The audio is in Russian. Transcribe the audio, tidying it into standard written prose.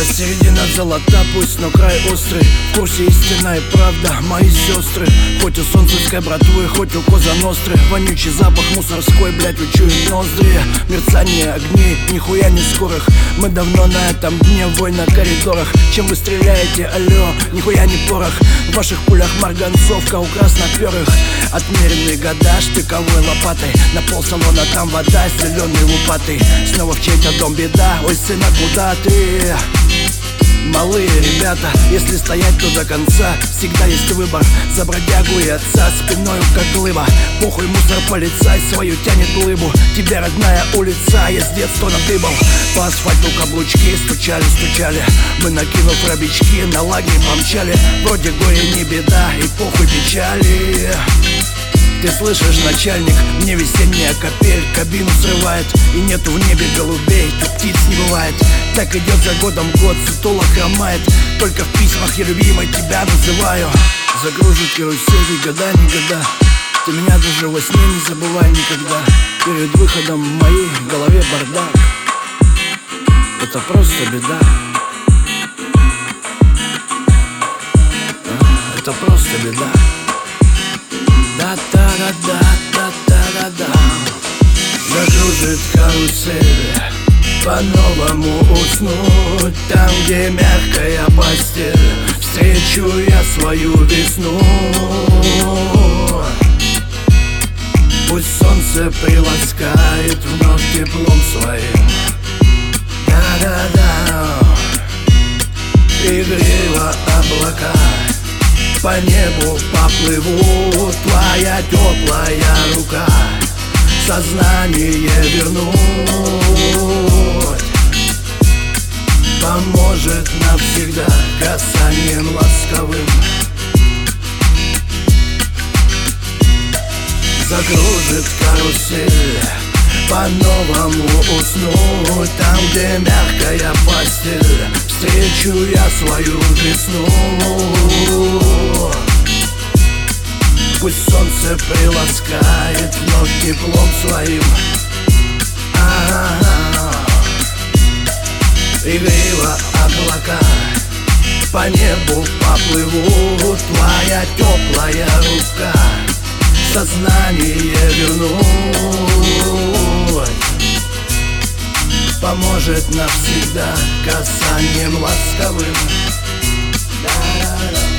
середина золота, пусть, но край острый. В курсе истинная правда, мои сестры. Хоть у солнцевской братвы, хоть у Коза Ностры. Вонючий запах мусорской, блять, учует ноздри. Мерцание огней, нихуя не скорых. Мы давно на этом дне, вой на коридорах. Чем вы стреляете, алло, нихуя не порох. В ваших пулях марганцовка у красноперых. Отмеренные года штыковой лопатой. На полсалона там вода, зеленый лупатый. Снова в чей-то дом беда, ой, сына, куда ты? Малые ребята, если стоять, то до конца. Всегда есть выбор, за бродягу и отца. Спиною как глыба, похуй, мусор, полицай свою тянет глыбу. Тебе родная улица, я с детства надыбал. По асфальту каблучки стучали. Мы, накинув робички, на лагерь помчали. Вроде горе не беда и похуй печали. Ты слышишь, начальник, мне весенняя капель кабину срывает. И нету в небе голубей, тут птиц не бывает. Так идет за годом год, сутула хромает. Только в письмах я любимой тебя называю. Загружит карусель, года не года. Ты меня даже во сне не забывай никогда. Перед выходом в моей голове бардак. Это просто беда. Это просто беда. Да-да-да-да-да-да-да. Закружит карусель, по-новому уснуть. Там, где мягкая постель, встречу я свою весну. Пусть солнце приласкает вновь теплом своим. Да-да-да. Игриво облака по небу поплывут. Твоя теплая рука сознание вернуть поможет навсегда касанием ласковым. Закружит карусель, по-новому уснуть. Там, где мягкая постель, встречу я свою весну. Пусть солнце приласкает вновь теплом своим. Игриво облака по небу поплывут. Твоя теплая рука сознание вернуть поможет навсегда касанием ласковым. Да-да-да.